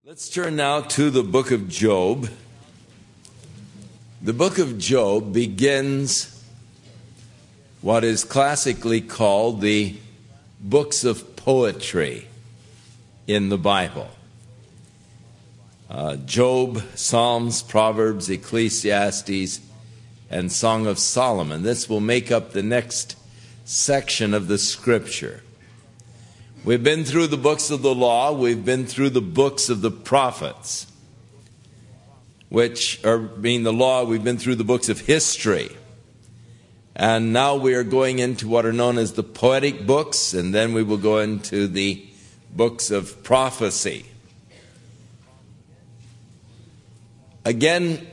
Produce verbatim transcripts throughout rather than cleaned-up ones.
Let's turn now to the book of Job. The book of Job begins what is classically called the books of poetry in the Bible. Uh, Job, Psalms, Proverbs, Ecclesiastes, and Song of Solomon. This will make up the next section of the Scripture. We've been through the books of the law. We've been through the books of the prophets, which are being the law. We've been through the books of history. And now we are going into what are known as the poetic books, and then we will go into the books of prophecy. Again,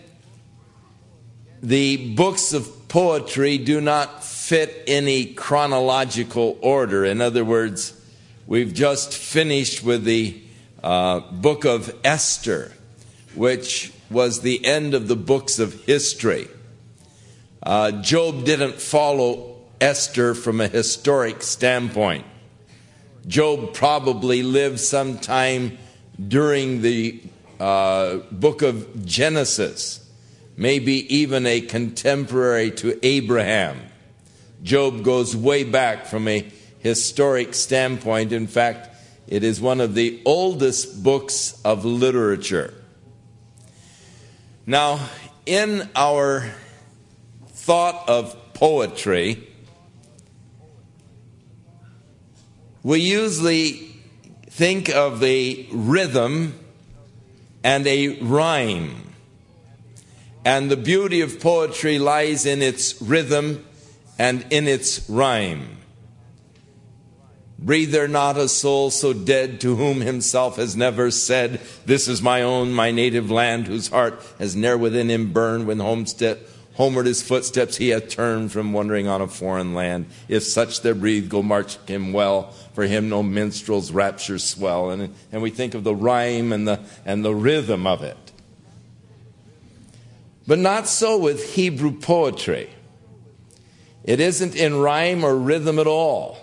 the books of poetry do not fit any chronological order. In other words, we've just finished with the uh, book of Esther, which was the end of the books of history. Uh, Job didn't follow Esther from a historic standpoint. Job probably lived sometime during the uh, book of Genesis, maybe even a contemporary to Abraham. Job goes way back from a historic standpoint. In fact, it is one of the oldest books of literature. Now, in our thought of poetry, we usually think of a rhythm and a rhyme. And the beauty of poetry lies in its rhythm and in its rhyme. Breathe there not a soul so dead to whom himself has never said, "This is my own, my native land," whose heart has ne'er within him burned when homestead, homeward his footsteps he hath turned from wandering on a foreign land. If such there breathe, go march him well, for him no minstrel's raptures swell. And, and we think of the rhyme and the, and the rhythm of it. But not so with Hebrew poetry. It isn't in rhyme or rhythm at all.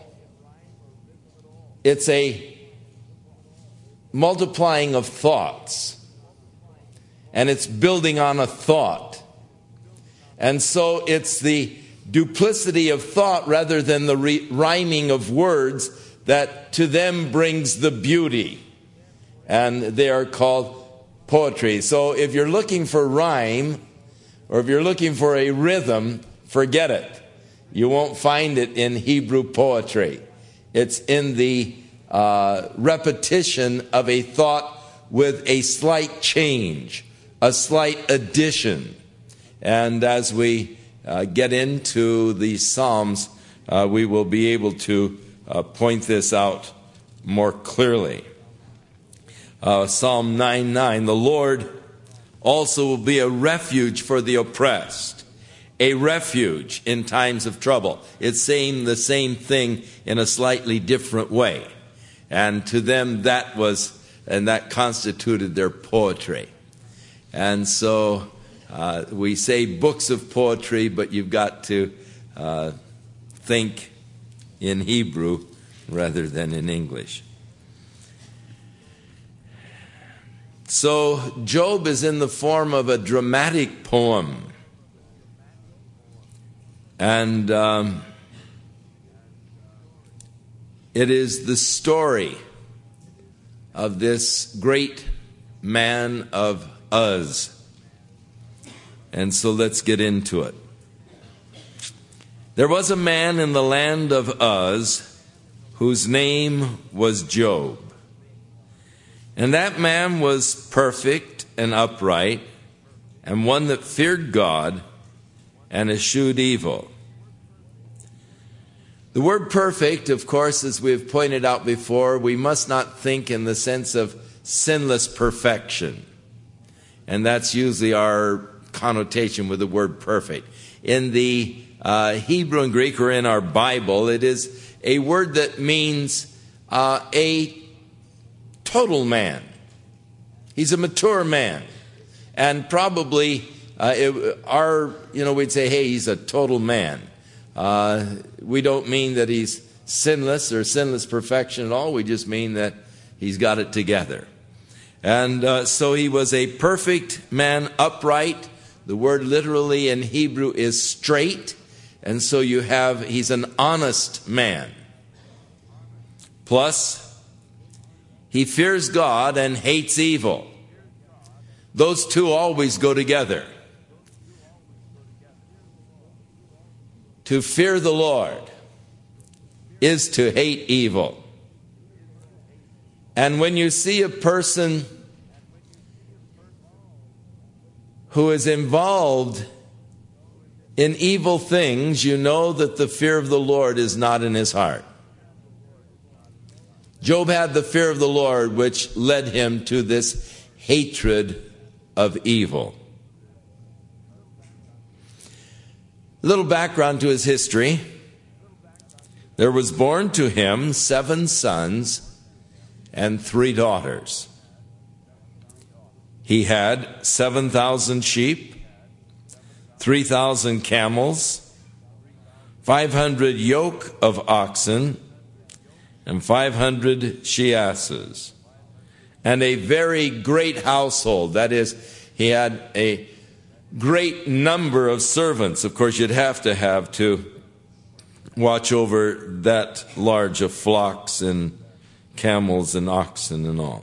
It's a multiplying of thoughts, and it's building on a thought. And so it's the duplicity of thought rather than the re- rhyming of words that to them brings the beauty. And they are called poetry. So if you're looking for rhyme, or if you're looking for a rhythm, forget it. You won't find it in Hebrew poetry. It's in the uh, repetition of a thought with a slight change, a slight addition. And as we uh, get into the Psalms, uh, we will be able to uh, point this out more clearly. Uh, Psalm nine nine, the Lord also will be a refuge for the oppressed. A refuge in times of trouble. It's saying the same thing in a slightly different way. And to them that was, and that constituted their poetry. And so uh, we say books of poetry, but you've got to uh, think in Hebrew rather than in English. So Job is in the form of a dramatic poem. And um, it is the story of this great man of Uz. And so let's get into it. There was a man in the land of Uz whose name was Job. And that man was perfect and upright, and one that feared God and eschewed evil. The word perfect, of course, as we have pointed out before, we must not think in the sense of sinless perfection. And that's usually our connotation with the word perfect. In the uh, Hebrew and Greek, or in our Bible, it is a word that means uh, a total man. He's a mature man. And probably Uh, it, our, you know, we'd say, hey, he's a total man. Uh, we don't mean that he's sinless or sinless perfection at all. We just mean that he's got it together. And uh, so he was a perfect man, upright. The word literally in Hebrew is straight. And so you have, he's an honest man. Plus, he fears God and hates evil. Those two always go together. To fear the Lord is to hate evil. And when you see a person who is involved in evil things, you know that the fear of the Lord is not in his heart. Job had the fear of the Lord, which led him to this hatred of evil. Little background to his history. There was born to him seven sons and three daughters. He had seven thousand sheep, three thousand camels, five hundred yoke of oxen, and five hundred she-asses, and a very great household. That is, he had a great number of servants. Of course, you'd have to have to watch over that large of flocks and camels and oxen and all.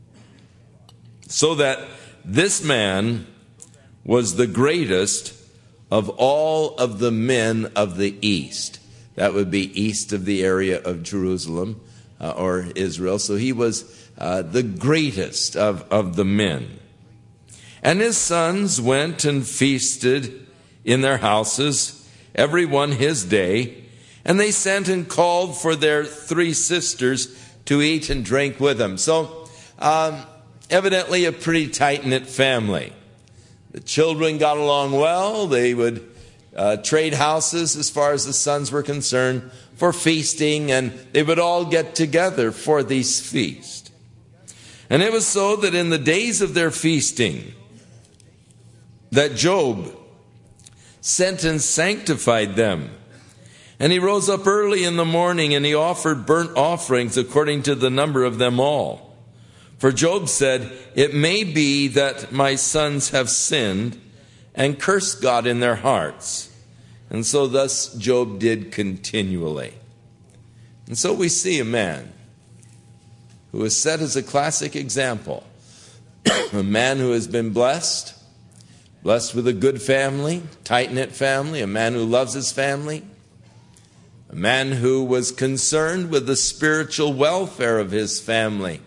So that this man was the greatest of all of the men of the east. That would be east of the area of Jerusalem uh, or Israel. So he was uh, the greatest of, of the men. And his sons went and feasted in their houses, every one his day. And they sent and called for their three sisters to eat and drink with them. So, um, evidently a pretty tight-knit family. The children got along well. They would uh, trade houses as far as the sons were concerned for feasting, and they would all get together for these feasts. And it was so that in the days of their feasting, that Job sent and sanctified them. And he rose up early in the morning, and he offered burnt offerings according to the number of them all. For Job said, "It may be that my sons have sinned and cursed God in their hearts." And so thus Job did continually. And so we see a man who is set as a classic example. A man who has been blessed, blessed with a good family, tight-knit family, a man who loves his family, a man who was concerned with the spiritual welfare of his family,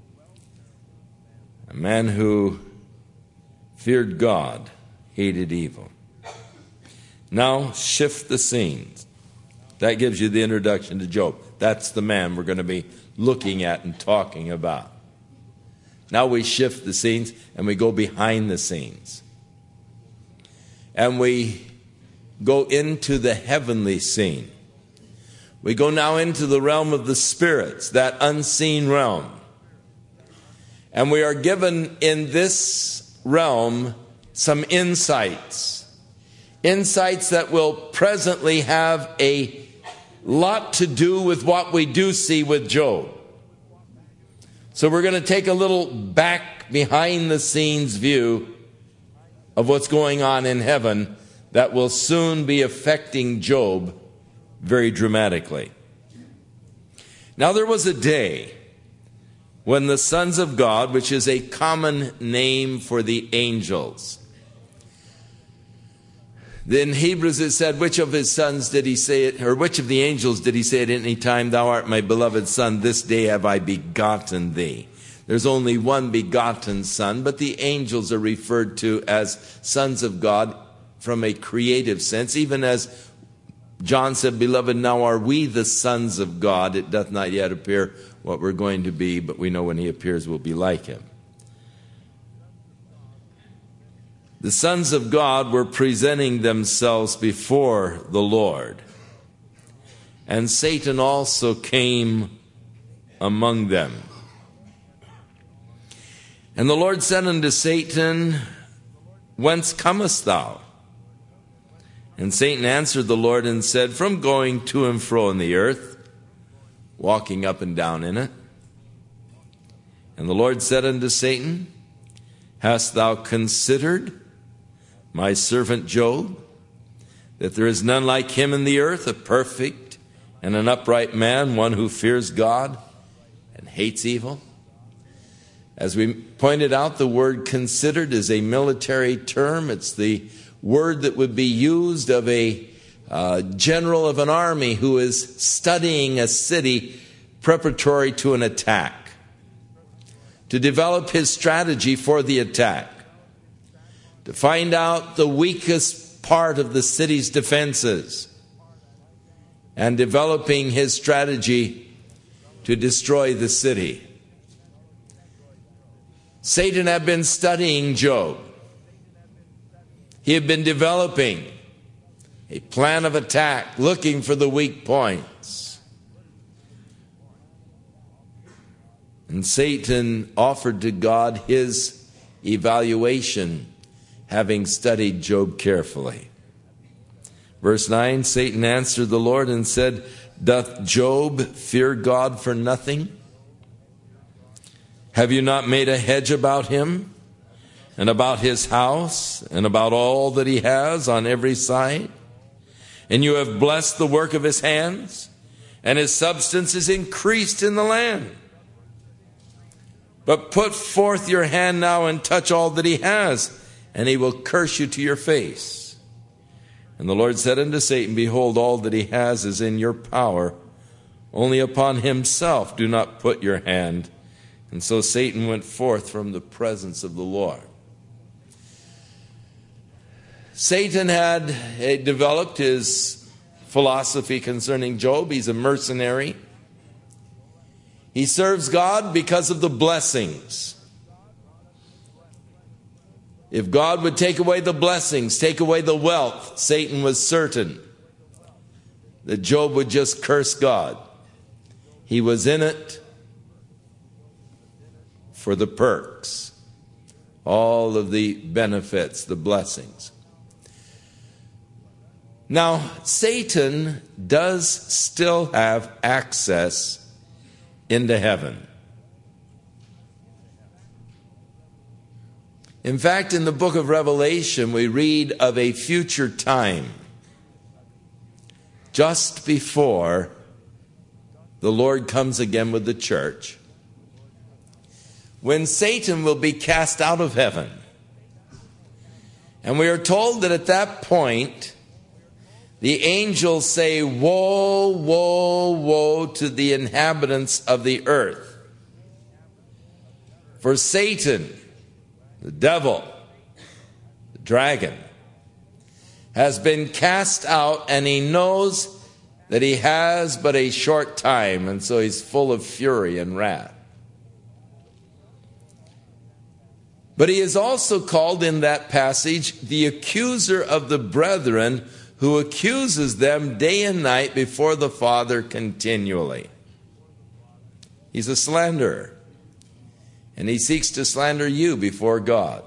a man who feared God, hated evil. Now shift the scenes. That gives you the introduction to Job. That's the man we're going to be looking at and talking about. Now we shift the scenes and we go behind the scenes. And we go into the heavenly scene. We go now into the realm of the spirits, that unseen realm. And we are given in this realm some insights. Insights that will presently have a lot to do with what we do see with Job. So we're going to take a little back behind the scenes view of what's going on in heaven that will soon be affecting Job very dramatically. Now there was a day when the sons of God, which is a common name for the angels. In Hebrews it said, which of his sons did he say it, or which of the angels did he say at any time, "Thou art my beloved son, this day have I begotten thee"? There's only one begotten son, but the angels are referred to as sons of God from a creative sense, even as John said, "Beloved, now are we the sons of God. It doth not yet appear what we're going to be, but we know when he appears we'll be like him." The sons of God were presenting themselves before the Lord. And Satan also came among them. And the Lord said unto Satan, "Whence comest thou?" And Satan answered the Lord and said, "From going to and fro in the earth, walking up and down in it." And the Lord said unto Satan, Hast thou considered my servant Job, that there is none like him in the earth, a perfect and an upright man, one who fears God and hates evil? As we pointed out, the word considered is a military term. It's the word that would be used of a uh, general of an army who is studying a city preparatory to an attack, to develop his strategy for the attack, to find out the weakest part of the city's defenses, and developing his strategy to destroy the city. Satan had been studying Job. He had been developing a plan of attack, looking for the weak points. And Satan offered to God his evaluation, having studied Job carefully. Verse nine, Satan answered the Lord and said, Doth Job fear God for nothing? Have you not made a hedge about him, and about his house, and about all that he has on every side? And you have blessed the work of his hands, and his substance is increased in the land. But put forth your hand now and touch all that he has, and he will curse you to your face. And the Lord said unto Satan, Behold, all that he has is in your power. Only upon himself do not put your hand. And so Satan went forth from the presence of the Lord. Satan had uh, developed his philosophy concerning Job. He's a mercenary. He serves God because of the blessings. If God would take away the blessings, take away the wealth, Satan was certain that Job would just curse God. He was in it for the perks, all of the benefits, the blessings. Now, Satan does still have access into heaven. In fact, in the book of Revelation, we read of a future time just before the Lord comes again with the church, when Satan will be cast out of heaven. And we are told that at that point, the angels say, Woe, woe, woe to the inhabitants of the earth. For Satan, the devil, the dragon, has been cast out, and he knows that he has but a short time, and so he's full of fury and wrath. But he is also called in that passage the accuser of the brethren, who accuses them day and night before the Father continually. He's a slanderer, and he seeks to slander you before God.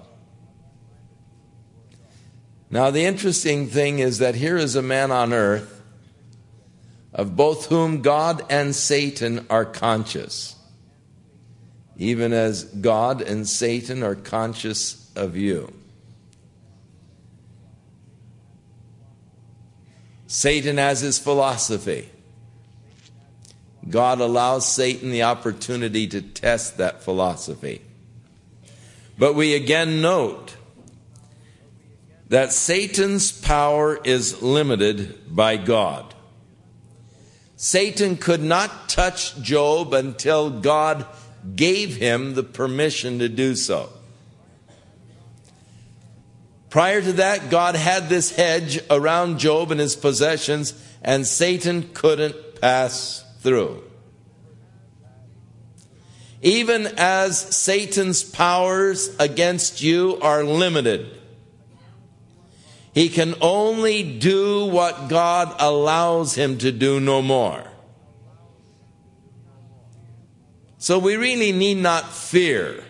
Now, the interesting thing is that here is a man on earth of both whom God and Satan are conscious, even as God and Satan are conscious of you. Satan has his philosophy. God allows Satan the opportunity to test that philosophy. But we again note that Satan's power is limited by God. Satan could not touch Job until God gave him the permission to do so. Prior to that, God had this hedge around Job and his possessions, and Satan couldn't pass through. Even as Satan's powers against you are limited, he can only do what God allows him to do, no more. So we really need not fear,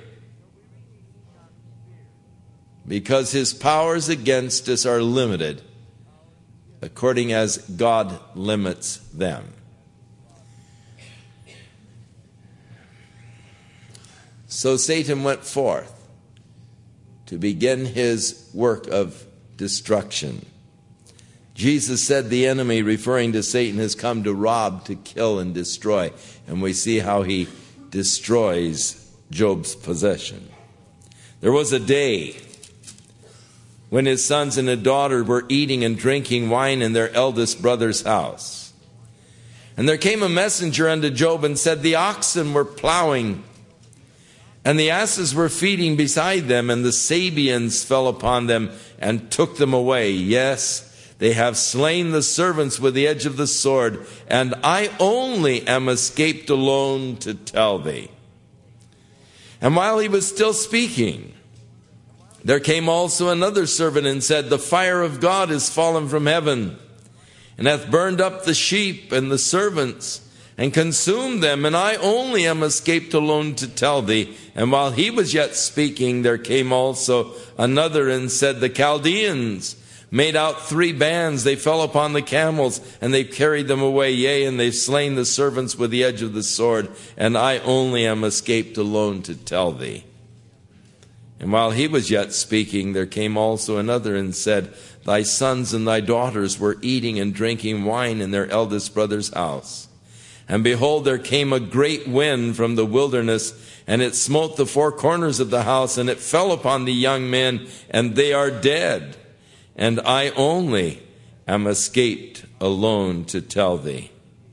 because his powers against us are limited according as God limits them. So Satan went forth to begin his work of destruction. Jesus said the enemy, referring to Satan, has come to rob, to kill, and destroy. And we see how he destroys Job's possession. There was a day when his sons and his daughter were eating and drinking wine in their eldest brother's house. And there came a messenger unto Job and said, the oxen were plowing, and the asses were feeding beside them, and the Sabeans fell upon them and took them away. Yes, they have slain the servants with the edge of the sword, and I only am escaped alone to tell thee. And while he was still speaking, there came also another servant and said, the fire of God is fallen from heaven, and hath burned up the sheep and the servants, and consumed them, and I only am escaped alone to tell thee. And while he was yet speaking, there came also another and said, the Chaldeans made out three bands, they fell upon the camels, and they carried them away, yea, and they've slain the servants with the edge of the sword, and I only am escaped alone to tell thee. And while he was yet speaking, there came also another and said, thy sons and thy daughters were eating and drinking wine in their eldest brother's house. And behold, there came a great wind from the wilderness, and it smote the four corners of the house, and it fell upon the young men, and they are dead. And I only am escaped alone to tell thee.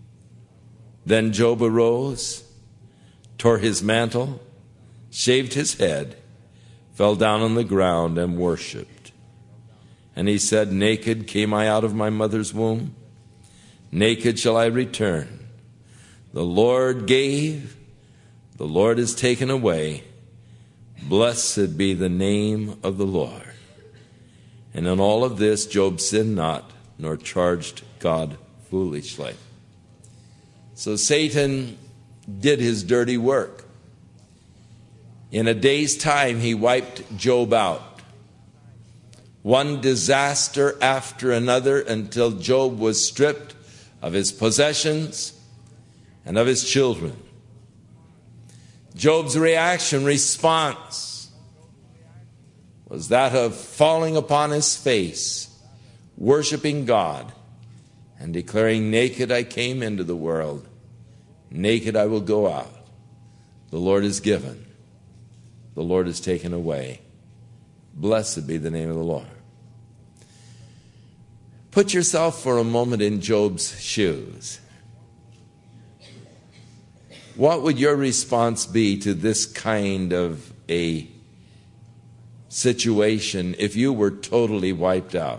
Then Job arose, tore his mantle, shaved his head, fell down on the ground, and worshipped. And he said, naked came I out of my mother's womb, naked shall I return. The Lord gave, the Lord has taken away. Blessed be the name of the Lord. And in all of this, Job sinned not, nor charged God foolishly. So Satan did his dirty work. In a day's time, he wiped Job out. One disaster after another, until Job was stripped of his possessions and of his children. Job's reaction, response, was that of falling upon his face, worshiping God, and declaring, naked I came into the world, naked I will go out. The Lord is given, the Lord is taken away. Blessed be the name of the Lord. Put yourself for a moment in Job's shoes. What would your response be to this kind of a situation if you were totally wiped out?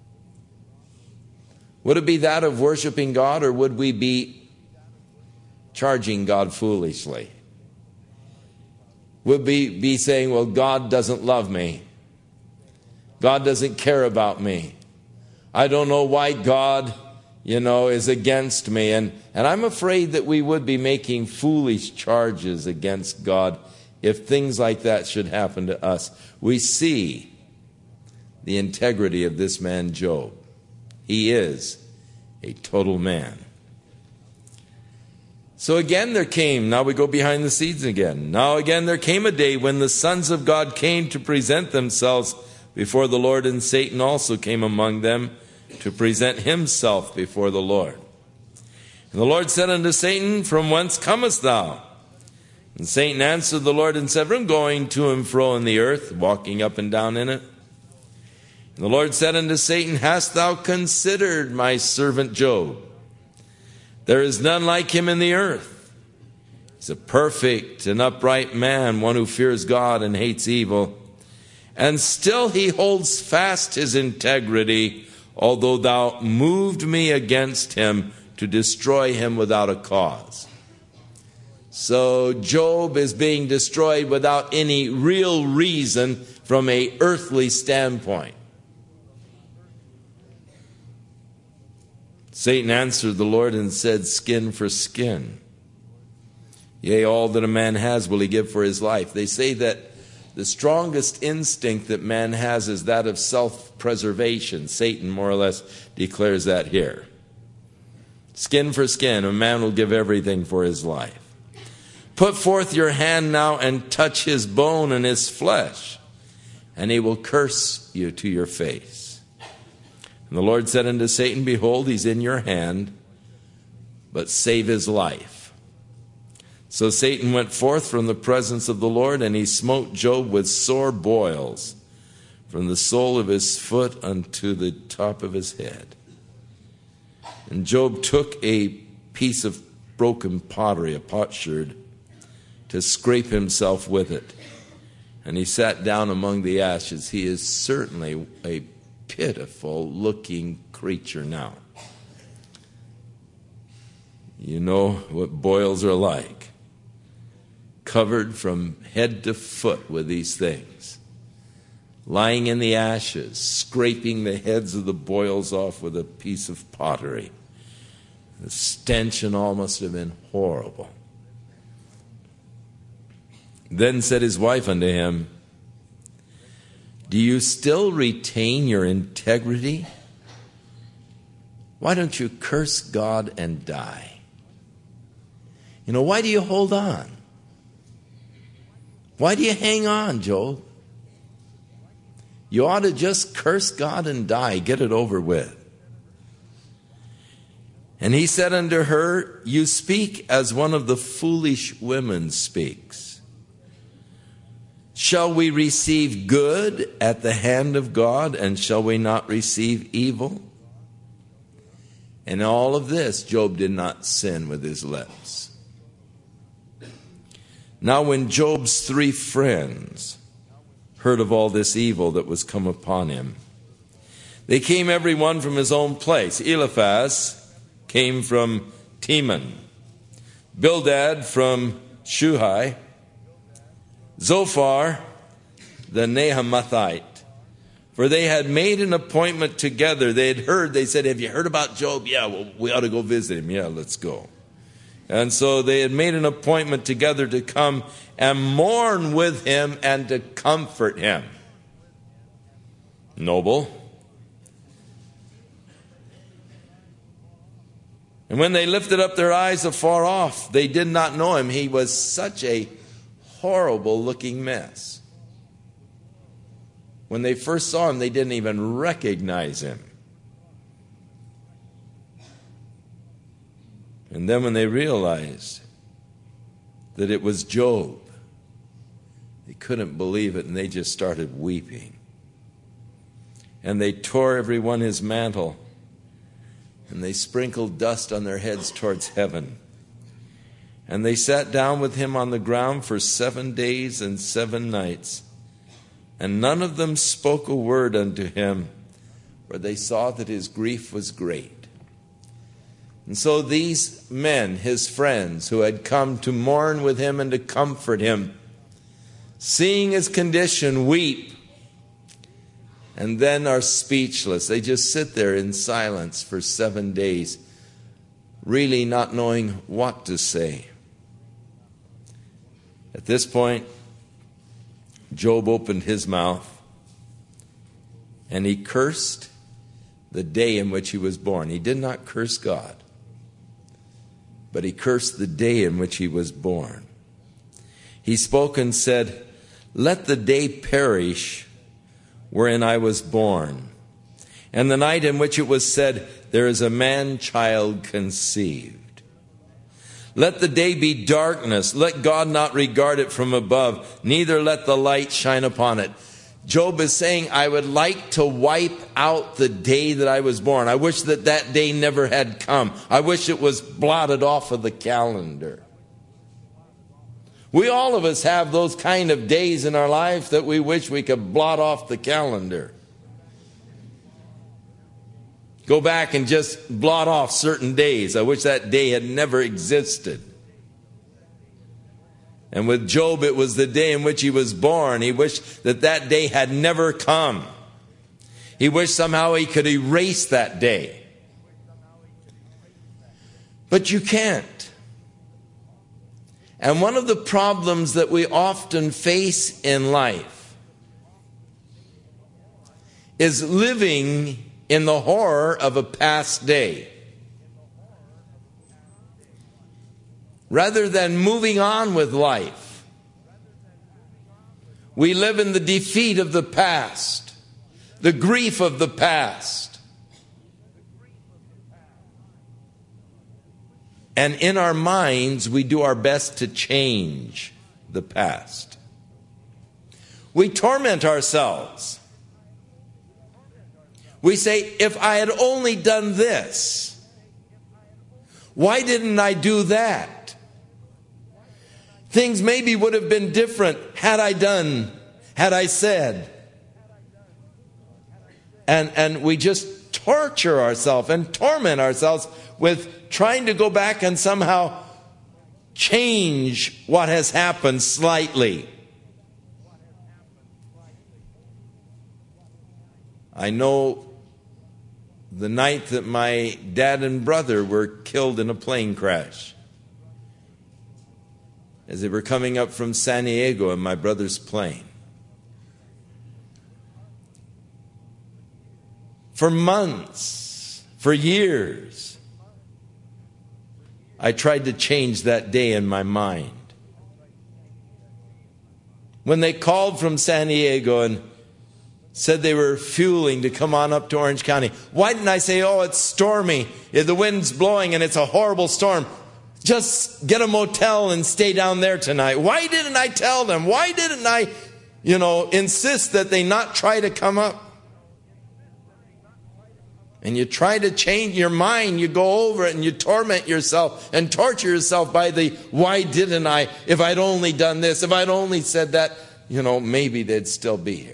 Would it be that of worshiping God, or would we be charging God foolishly? Would we be saying, well, God doesn't love me. God doesn't care about me. I don't know why God, you know, is against me. And, and I'm afraid that we would be making foolish charges against God if things like that should happen to us. We see the integrity of this man Job. He is a total man. So again there came, now we go behind the scenes again. Now again there came a day when the sons of God came to present themselves before the Lord, and Satan also came among them to present himself before the Lord. And the Lord said unto Satan, from whence comest thou? And Satan answered the Lord and said, from going to and fro in the earth, walking up and down in it. And the Lord said unto Satan, hast thou considered my servant Job? There is none like him in the earth. He's a perfect and upright man, one who fears God and hates evil. And still he holds fast his integrity, although thou moved me against him to destroy him without a cause. So Job is being destroyed without any real reason from an earthly standpoint. Satan answered the Lord and said, skin for skin. Yea, all that a man has will he give for his life. They say that the strongest instinct that man has is that of self-preservation. Satan more or less declares that here. Skin for skin, a man will give everything for his life. Put forth your hand now and touch his bone and his flesh, and he will curse you to your face. And the Lord said unto Satan, Behold, he's in your hand, but save his life. So Satan went forth from the presence of the Lord, and he smote Job with sore boils, from the sole of his foot unto the top of his head. And Job took a piece of broken pottery, a potsherd, to scrape himself with it. And he sat down among the ashes. He is certainly a pitiful looking creature now. You know what boils are like. Covered from head to foot with these things. Lying in the ashes, scraping the heads of the boils off with a piece of pottery. The stench and all must have been horrible. Then said his wife unto him, Do you still retain your integrity? Why don't you curse God and die? You know, why do you hold on? Why do you hang on, Job? You ought to just curse God and die, get it over with. And he said unto her, You speak as one of the foolish women speaks. Shall we receive good at the hand of God, and shall we not receive evil? In all of this, Job did not sin with his lips. Now when Job's three friends heard of all this evil that was come upon him, they came every one from his own place. Eliphaz came from Teman, Bildad from Shuhai, Zophar the Nahamathite. For they had made an appointment together. They had heard, they said, Have you heard about Job? Yeah, well, we ought to go visit him. Yeah, let's go. And so they had made an appointment together to come and mourn with him and to comfort him. Noble. And when they lifted up their eyes afar off, they did not know him. He was such a horrible looking mess. When they first saw him, they didn't even recognize him. And then when they realized that it was Job, they couldn't believe it, and they just started weeping. And they tore every one his mantle, and they sprinkled dust on their heads towards heaven. And they sat down with him on the ground for seven days and seven nights. And none of them spoke a word unto him, for they saw that his grief was great. And so these men, his friends, who had come to mourn with him and to comfort him, seeing his condition, weep, and then are speechless. They just sit there in silence for seven days, really not knowing what to say. At this point, Job opened his mouth, and he cursed the day in which he was born. He did not curse God, but he cursed the day in which he was born. He spoke and said, Let the day perish wherein I was born, and the night in which it was said, There is a man-child conceived. Let the day be darkness. Let God not regard it from above, neither let the light shine upon it. Job is saying, I would like to wipe out the day that I was born. I wish that that day never had come. I wish it was blotted off of the calendar. We all of us have those kind of days in our life that we wish we could blot off the calendar. Go back and just blot off certain days. I wish that day had never existed. And with Job, it was the day in which he was born. He wished that that day had never come. He wished somehow he could erase that day. But you can't. And one of the problems that we often face in life is living in the horror of a past day. rather than moving on with life. We live in the defeat of the past, the grief of the past. And in our minds, we do our best to change the past. We torment ourselves. We say, if I had only done this, why didn't I do that? Things maybe would have been different had I done, had I said. And, and we just torture ourselves and torment ourselves with trying to go back and somehow change what has happened slightly. I know the night that my dad and brother were killed in a plane crash, as they were coming up from San Diego in my brother's plane. For months, for years, I tried to change that day in my mind. When they called from San Diego and said they were fueling to come on up to Orange County, why didn't I say, oh, it's stormy, the wind's blowing and it's a horrible storm, just get a motel and stay down there tonight? Why didn't I tell them? Why didn't I, you know, insist that they not try to come up? And you try to change your mind, you go over it and you torment yourself and torture yourself by the, why didn't I? If I'd only done this, if I'd only said that, you know, maybe they'd still be here.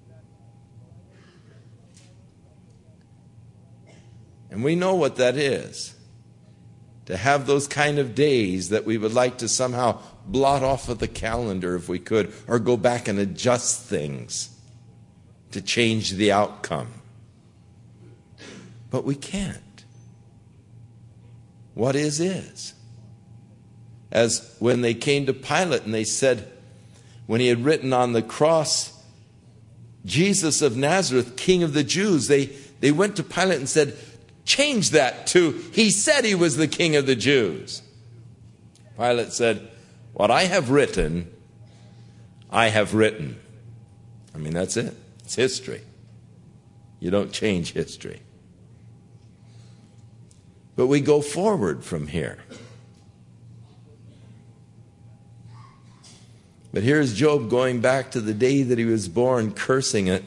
And we know what that is. To have those kind of days that we would like to somehow blot off of the calendar if we could, or go back and adjust things to change the outcome. But we can't. What is, is. As when they came to Pilate and they said, when he had written on the cross, Jesus of Nazareth, King of the Jews, they, they went to Pilate and said, change that to, he said he was the King of the Jews. Pilate said, what I have written, I have written. I mean, that's it. It's history. You don't change history. But we go forward from here. But here's Job going back to the day that he was born, cursing it.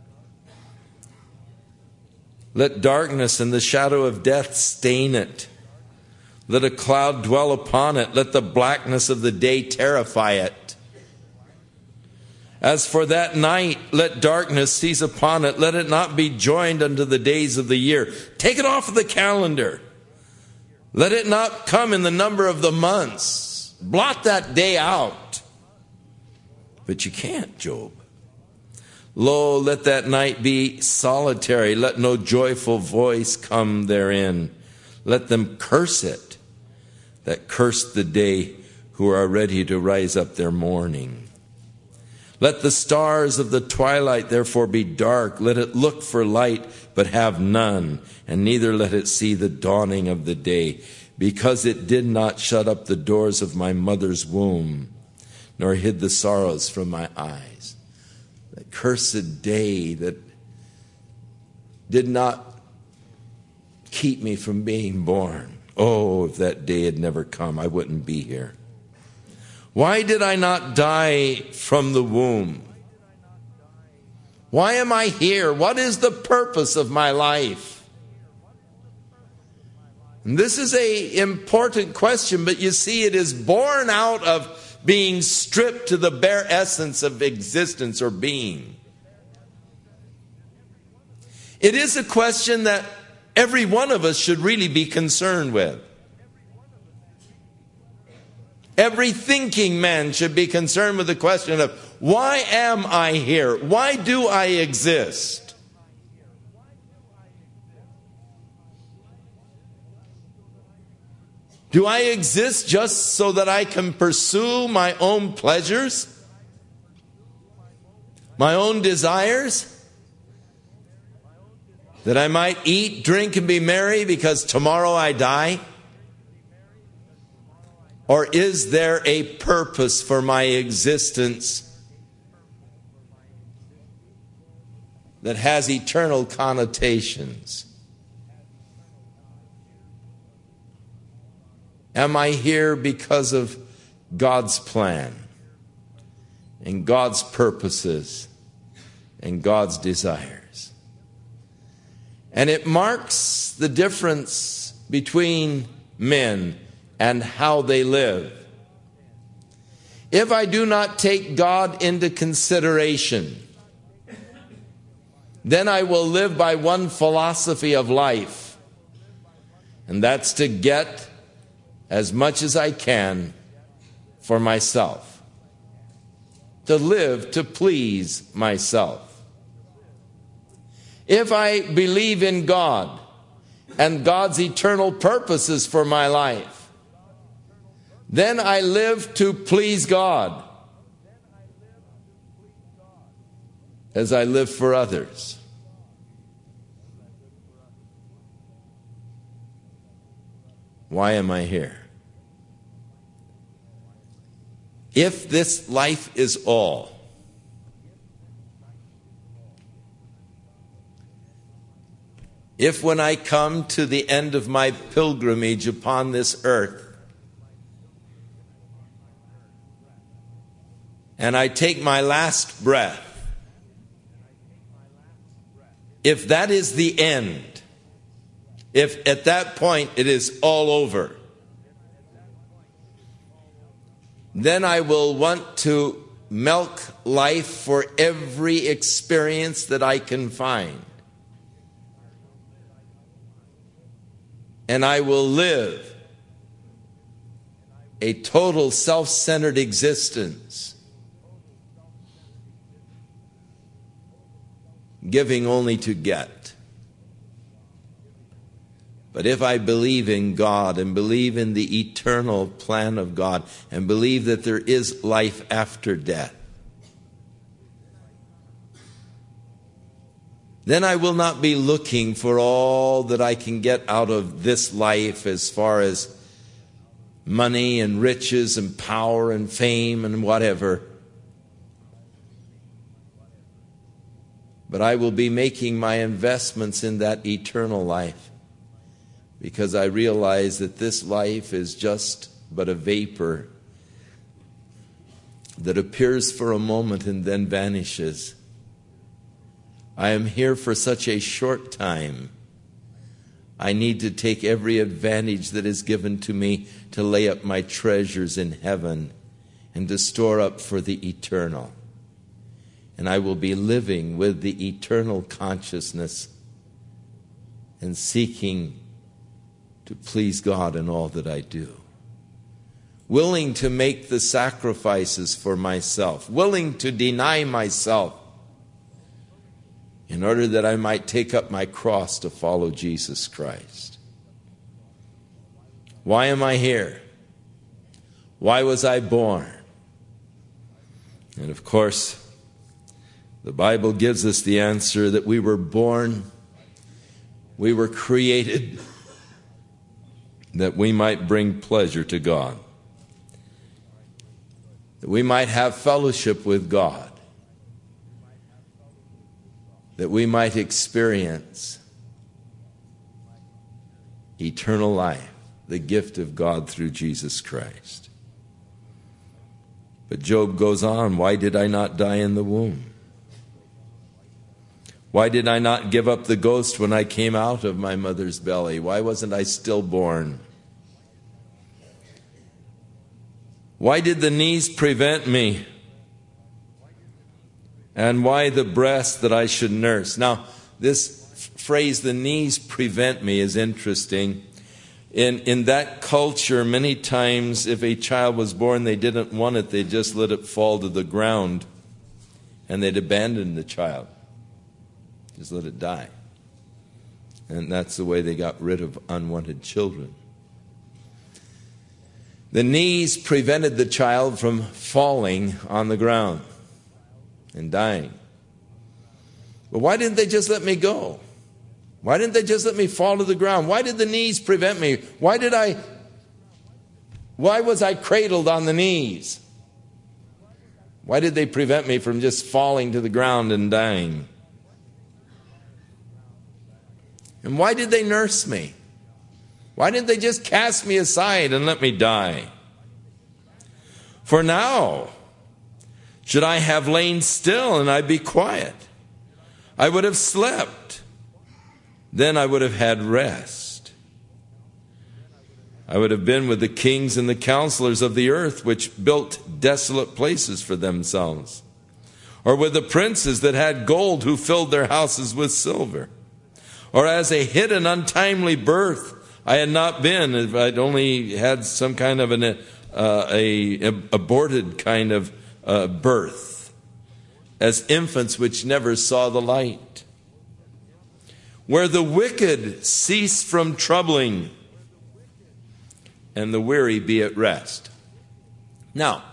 Let darkness and the shadow of death stain it. Let a cloud dwell upon it. Let the blackness of the day terrify it. As for that night, let darkness seize upon it. Let it not be joined unto the days of the year. Take it off of the calendar. Let it not come in the number of the months. Blot that day out. But you can't, Job. Lo, let that night be solitary. Let no joyful voice come therein. Let them curse it that curse the day, who are ready to rise up their morning. Let the stars of the twilight therefore be dark. Let it look for light, but have none. And neither let it see the dawning of the day. Because it did not shut up the doors of my mother's womb, nor hid the sorrows from my eyes. That cursed day that did not keep me from being born. Oh, if that day had never come, I wouldn't be here. Why did I not die from the womb? Why am I here? What is the purpose of my life? And this is an important question, but you see, it is born out of being stripped to the bare essence of existence or being. It is a question that every one of us should really be concerned with. Every thinking man should be concerned with the question of, why am I here? Why do I exist? Do I exist just so that I can pursue my own pleasures? My own desires? That I might eat, drink, and be merry because tomorrow I die? Or is there a purpose for my existence that has eternal connotations? Am I here because of God's plan and God's purposes and God's desires? And it marks the difference between men and how they live. If I do not take God into consideration, then I will live by one philosophy of life, and that's to get as much as I can for myself, to live to please myself. If I believe in God and God's eternal purposes for my life, then I live to please God as I live for others. Why am I here? If this life is all, if when I come to the end of my pilgrimage upon this earth, and I take my last breath, if that is the end, if at that point it is all over, then I will want to milk life for every experience that I can find. And I will live a total self-centered existence, giving only to get. But if I believe in God and believe in the eternal plan of God and believe that there is life after death, then I will not be looking for all that I can get out of this life as far as money and riches and power and fame and whatever. But I will be making my investments in that eternal life, because I realize that this life is just but a vapor that appears for a moment and then vanishes. I am here for such a short time. I need to take every advantage that is given to me to lay up my treasures in heaven and to store up for the eternal. And I will be living with the eternal consciousness and seeking to please God in all that I do. Willing to make the sacrifices for myself. Willing to deny myself in order that I might take up my cross to follow Jesus Christ. Why am I here? Why was I born? And of course, the Bible gives us the answer that we were born, we were created, that we might bring pleasure to God, that we might have fellowship with God, that we might experience eternal life, the gift of God through Jesus Christ. But Job goes on, why did I not die in the womb? Why did I not give up the ghost when I came out of my mother's belly? Why wasn't I stillborn? Why did the knees prevent me? And why the breast that I should nurse? Now, this phrase, the knees prevent me, is interesting. In, in that culture, many times if a child was born, they didn't want it, they just let it fall to the ground and they'd abandon the child. Just let it die. And that's the way they got rid of unwanted children. The knees prevented the child from falling on the ground and dying. But why didn't they just let me go? Why didn't they just let me fall to the ground? Why did the knees prevent me? Why did I Why was I cradled on the knees? Why did they prevent me from just falling to the ground and dying? And why did they nurse me? Why didn't they just cast me aside and let me die? For now, should I have lain still and I'd be quiet, I would have slept. Then I would have had rest. I would have been with the kings and the counselors of the earth, which built desolate places for themselves, or with the princes that had gold, who filled their houses with silver. Or as a hidden, untimely birth, I had not been, if I'd only had some kind of an uh, a, a aborted kind of uh, birth, as infants which never saw the light. Where the wicked cease from troubling, and the weary be at rest. Now,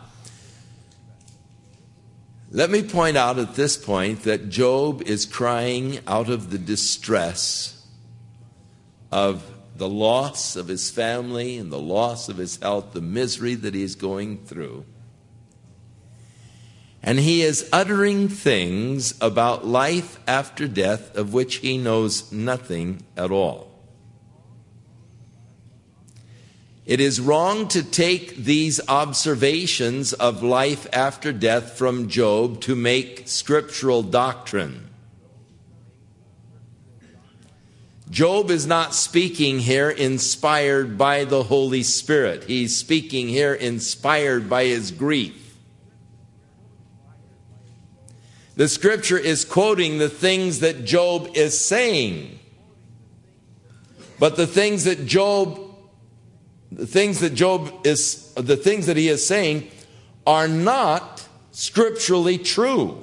let me point out at this point that Job is crying out of the distress of the loss of his family and the loss of his health, the misery that he is going through. And he is uttering things about life after death of which he knows nothing at all. It is wrong to take these observations of life after death from Job to make scriptural doctrine. Job is not speaking here inspired by the Holy Spirit. He's speaking here inspired by his grief. The scripture is quoting the things that Job is saying. But the things that Job The things that Job is, the things that he is saying are not scripturally true.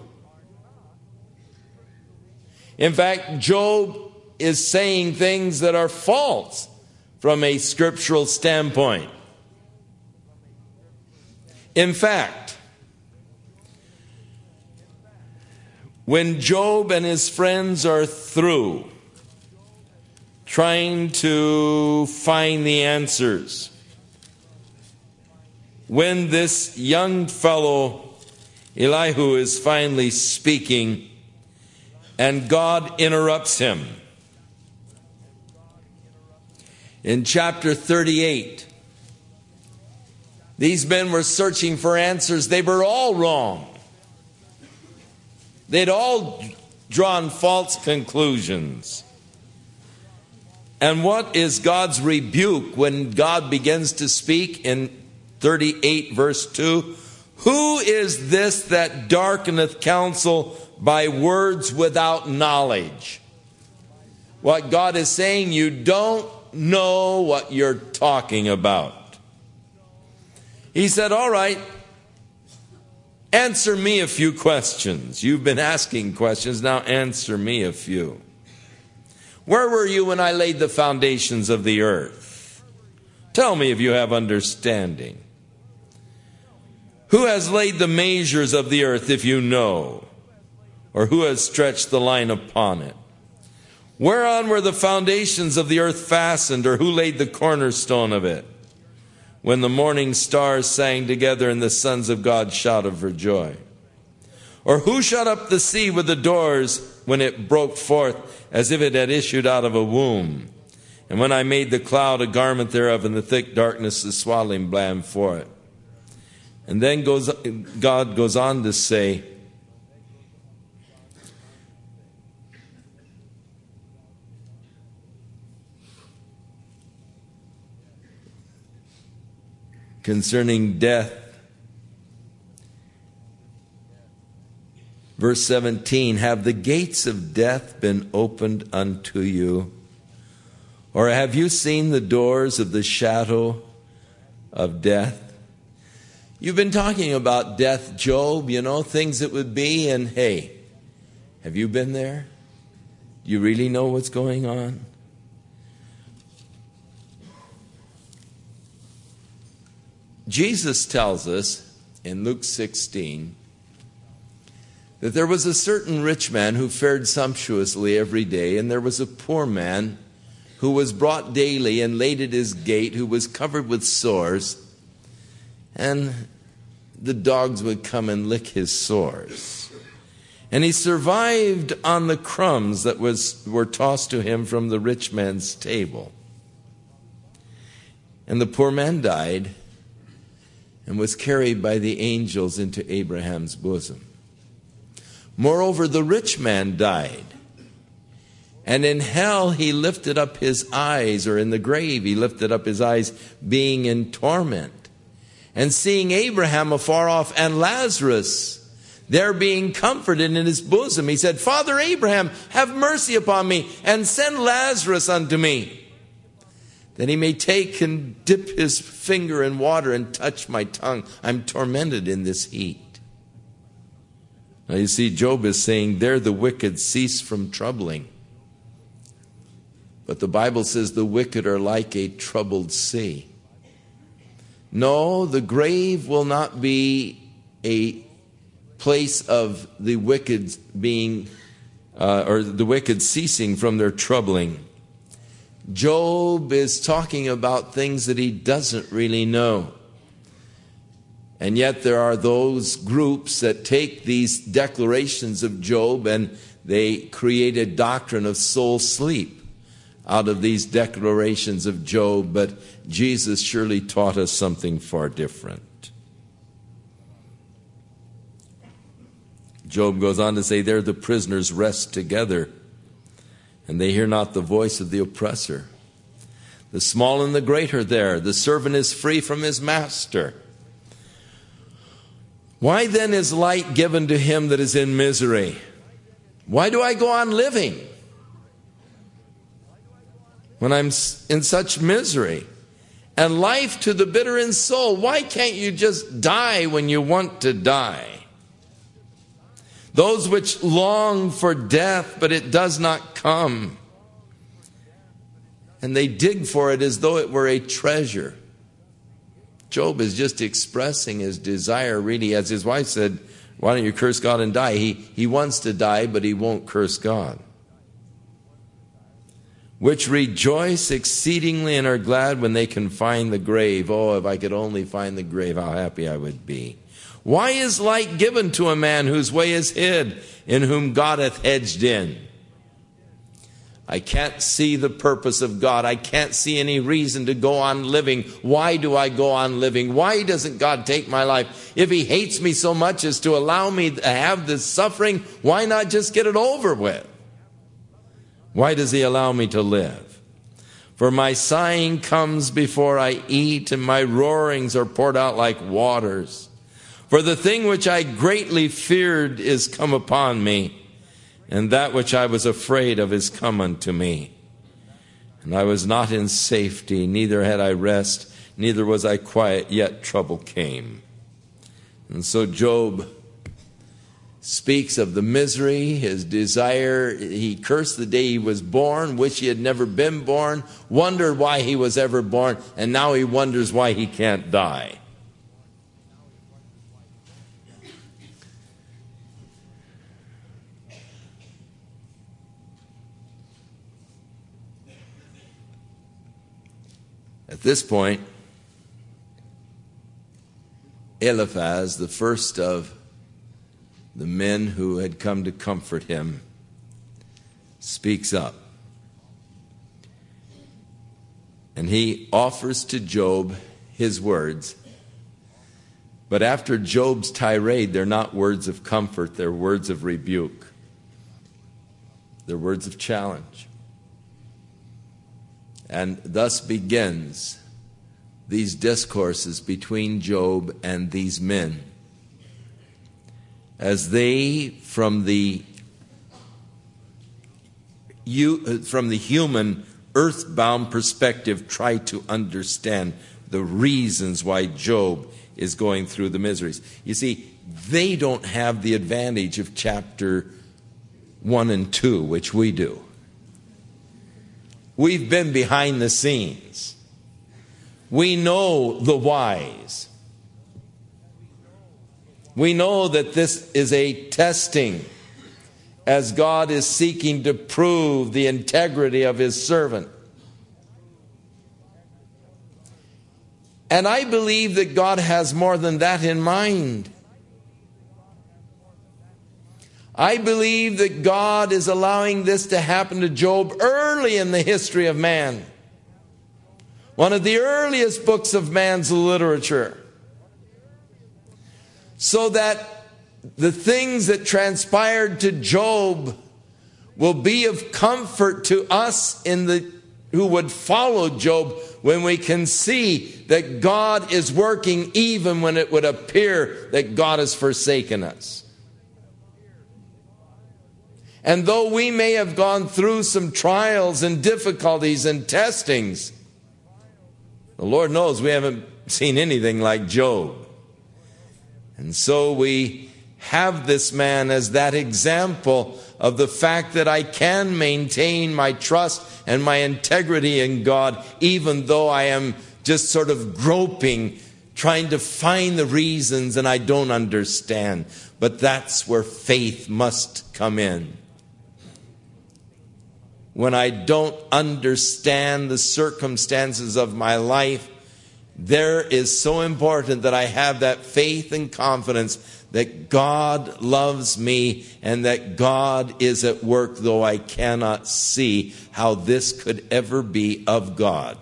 In fact, Job is saying things that are false from a scriptural standpoint. In fact, when Job and his friends are through trying to find the answers, when this young fellow Elihu is finally speaking and God interrupts him, in chapter thirty-eight, these men were searching for answers. They were all wrong. They'd all drawn false conclusions. And what is God's rebuke when God begins to speak in thirty-eight verse two? Who is this that darkeneth counsel by words without knowledge? What God is saying, you don't know what you're talking about. He said, all right, answer me a few questions. You've been asking questions, now answer me a few. Where were you when I laid the foundations of the earth? Tell me if you have understanding. Who has laid the measures of the earth, if you know? Or who has stretched the line upon it? Whereon were the foundations of the earth fastened, or who laid the cornerstone of it? When the morning stars sang together and the sons of God shouted for joy. Or who shut up the sea with the doors when it broke forth as if it had issued out of a womb? And when I made the cloud a garment thereof, and the thick darkness the swaddling band for it. And then goes, God goes on to say, concerning death, verse seventeen, have the gates of death been opened unto you? Or have you seen the doors of the shadow of death? You've been talking about death, Job, you know, things that would be, and hey, have you been there? Do you really know what's going on? Jesus tells us in Luke sixteen that there was a certain rich man who fared sumptuously every day, and there was a poor man who was brought daily and laid at his gate, who was covered with sores, and the dogs would come and lick his sores. And he survived on the crumbs that was, were tossed to him from the rich man's table. And the poor man died and was carried by the angels into Abraham's bosom. Moreover, the rich man died. And in hell he lifted up his eyes, or in the grave he lifted up his eyes, being in torment. And seeing Abraham afar off and Lazarus there being comforted in his bosom, he said, Father Abraham, have mercy upon me, and send Lazarus unto me, that he may take and dip his finger in water and touch my tongue. I'm tormented in this heat. Now you see, Job is saying, there the wicked cease from troubling. But the Bible says the wicked are like a troubled sea. No, the grave will not be a place of the wicked being, uh, or the wicked ceasing from their troubling. Job is talking about things that he doesn't really know. And yet there are those groups that take these declarations of Job and they create a doctrine of soul sleep out of these declarations of Job. But Jesus surely taught us something far different. Job goes on to say, there the prisoners rest together, and they hear not the voice of the oppressor. The small and the great are there. The servant is free from his master. Why then is light given to him that is in misery? Why do I go on living when I'm in such misery? And life to the bitter in soul. Why can't you just die when you want to die? Those which long for death, but it does not come. And they dig for it as though it were a treasure. Job is just expressing his desire, really, as his wife said, why don't you curse God and die? He, he wants to die, but he won't curse God. Which rejoice exceedingly and are glad when they can find the grave. Oh, if I could only find the grave, how happy I would be. Why is light given to a man whose way is hid, in whom God hath hedged in? I can't see the purpose of God. I can't see any reason to go on living. Why do I go on living? Why doesn't God take my life? If he hates me so much as to allow me to have this suffering, why not just get it over with? Why does he allow me to live? For my sighing comes before I eat, and my roarings are poured out like waters. For the thing which I greatly feared is come upon me, and that which I was afraid of is come unto me. And I was not in safety, neither had I rest, neither was I quiet, yet trouble came. And so Job speaks of the misery, his desire. He cursed the day he was born, wished he had never been born, wondered why he was ever born, and now he wonders why he can't die. At this point, Eliphaz, the first of the men who had come to comfort him, speaks up. And he offers to Job his words. But after Job's tirade, they're not words of comfort, they're words of rebuke. They're words of challenge. And thus begins these discourses between Job and these men, as they, from the you, from the human earthbound perspective, try to understand the reasons why Job is going through the miseries. You see, they don't have the advantage of chapter one and two, which we do. We've been behind the scenes. We know the whys. We know that this is a testing, as God is seeking to prove the integrity of his servant. And I believe that God has more than that in mind. I believe that God is allowing this to happen to Job early in the history of man. One of the earliest books of man's literature. So that the things that transpired to Job will be of comfort to us in the who would follow Job, when we can see that God is working even when it would appear that God has forsaken us. And though we may have gone through some trials and difficulties and testings, the Lord knows we haven't seen anything like Job. And so we have this man as that example of the fact that I can maintain my trust and my integrity in God, even though I am just sort of groping, trying to find the reasons and I don't understand. But that's where faith must come in. When I don't understand the circumstances of my life, there is so important that I have that faith and confidence that God loves me and that God is at work, though I cannot see how this could ever be of God,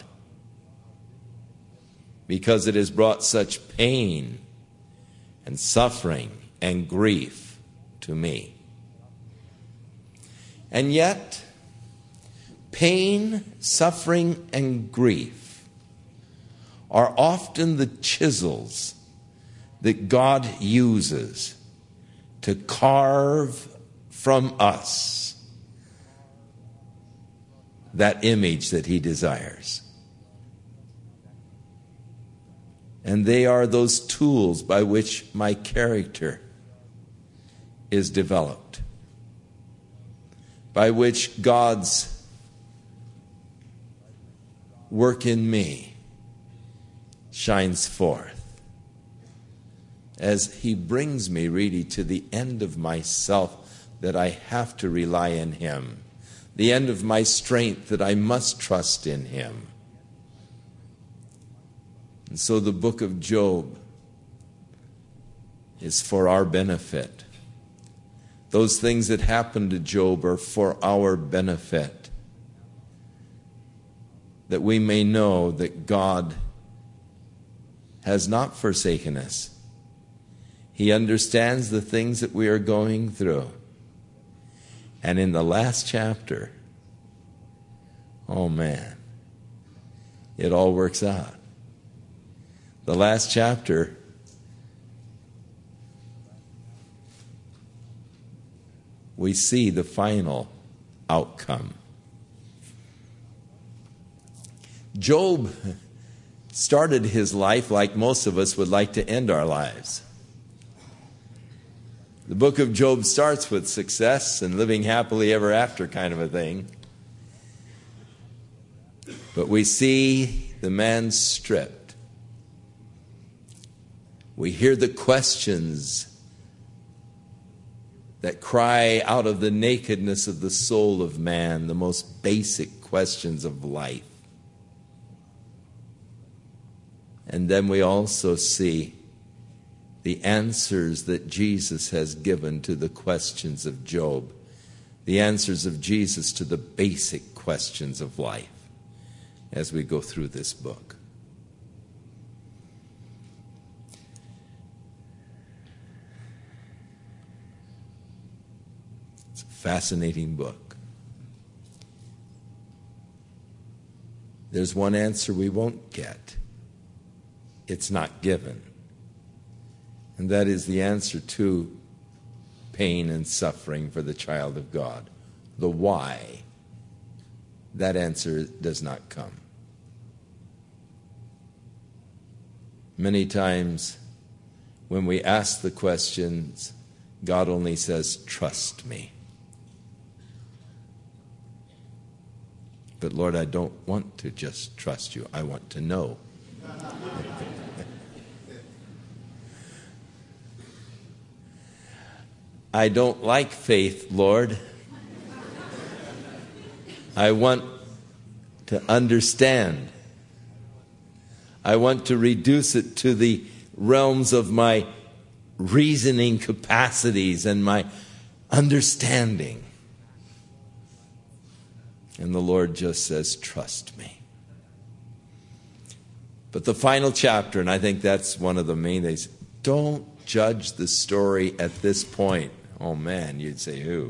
because it has brought such pain and suffering and grief to me. And yet, pain, suffering, and grief are often the chisels that God uses to carve from us that image that He desires. And they are those tools by which my character is developed, by which God's work in me shines forth, as He brings me really to the end of myself, that I have to rely on Him, the end of my strength, that I must trust in Him. And so the book of Job is for our benefit. Those things that happened to Job are for our benefit, that we may know that God has not forsaken us. He understands the things that we are going through. And in the last chapter, oh man, it all works out. The last chapter, we see the final outcome. Job started his life like most of us would like to end our lives. The book of Job starts with success and living happily ever after kind of a thing. But we see the man stripped. We hear the questions that cry out of the nakedness of the soul of man, the most basic questions of life. And then we also see the answers that Jesus has given to the questions of Job, the answers of Jesus to the basic questions of life as we go through this book. It's a fascinating book. There's one answer we won't get. It's not given. And that is the answer to pain and suffering for the child of God. The why. That answer does not come. Many times when we ask the questions, God only says, trust me. But Lord, I don't want to just trust you. I want to know. I don't like faith, Lord. I want to understand. I want to reduce it to the realms of my reasoning capacities and my understanding. And the Lord just says, trust me. But the final chapter, and I think that's one of the main things, don't judge the story at this point. Oh man, you'd say who?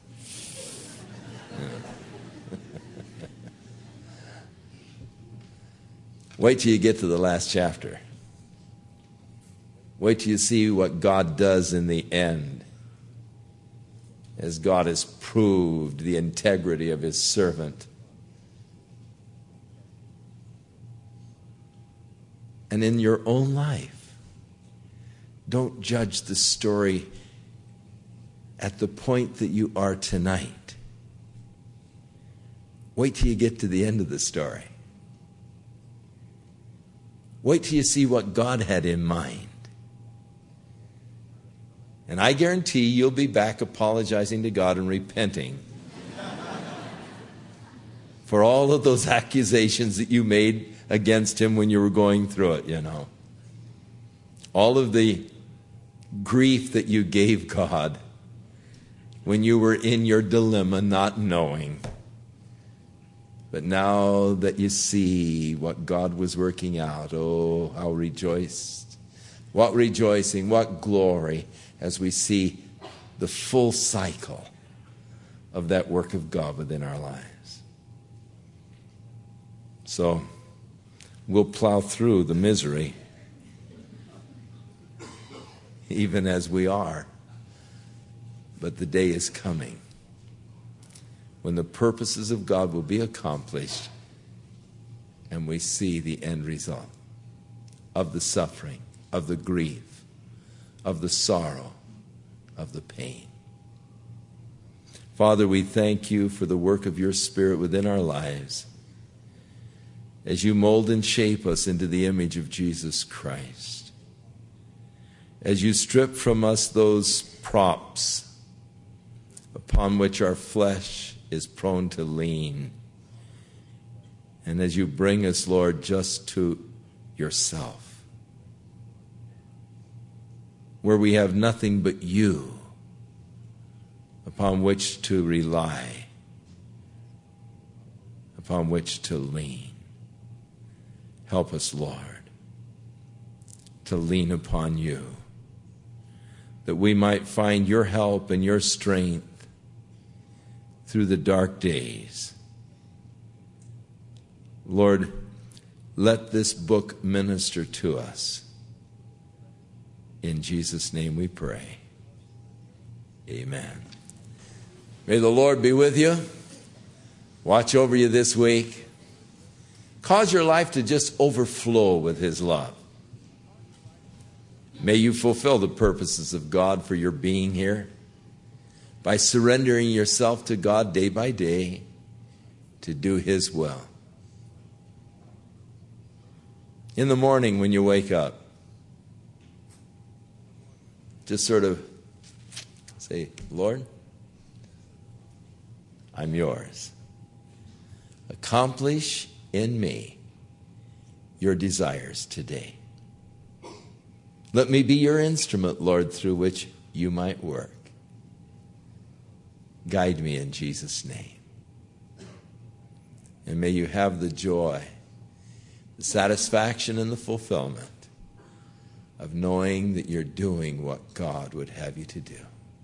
Wait till you get to the last chapter. Wait till you see what God does in the end, as God has proved the integrity of His servant. And in your own life, don't judge the story at the point that you are tonight. Wait till you get to the end of the story. Wait till you see what God had in mind. And I guarantee you'll be back apologizing to God and repenting for all of those accusations that you made against Him when you were going through it, you know. All of the grief that you gave God when you were in your dilemma, not knowing. But now that you see what God was working out, oh, how rejoiced. What rejoicing, what glory, as we see the full cycle of that work of God within our lives. So, we'll plow through the misery, even as we are. But the day is coming when the purposes of God will be accomplished and we see the end result of the suffering, of the grief, of the sorrow, of the pain. Father, we thank you for the work of your Spirit within our lives as you mold and shape us into the image of Jesus Christ. As you strip from us those props upon which our flesh is prone to lean. And as you bring us, Lord, just to yourself, where we have nothing but you upon which to rely, upon which to lean. Help us, Lord, to lean upon you, that we might find your help and your strength through the dark days. Lord, let this book minister to us. In Jesus' name we pray. Amen. May the Lord be with you. Watch over you this week. Cause your life to just overflow with His love. May you fulfill the purposes of God for your being here by surrendering yourself to God day by day to do His will. In the morning when you wake up, just sort of say, Lord, I'm yours. Accomplish in me your desires today. Let me be your instrument, Lord, through which you might work. Guide me in Jesus' name. And may you have the joy, the satisfaction, and the fulfillment of knowing that you're doing what God would have you to do.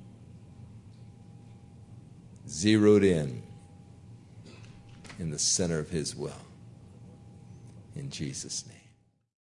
Zeroed in in the center of His will. In Jesus' name.